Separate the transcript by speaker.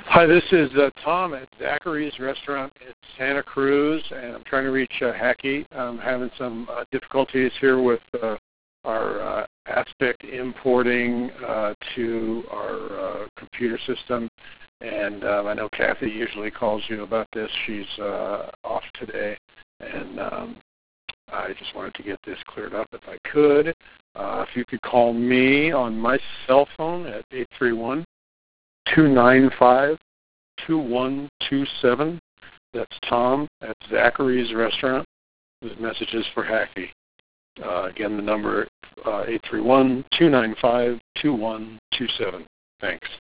Speaker 1: Hi, this is Tom at Zachary's Restaurant in Santa Cruz, and I'm trying to reach Hackey. I'm having some difficulties here with our Aspect importing to our computer system, and I know Kathy usually calls you about this. She's off today, and I just wanted to get this cleared up if I could. If you could call me on my cell phone at 831-295-2127. That's Tom at Zachary's Restaurant. This message is for Hackey. Again, the number 831-295-2127. Thanks.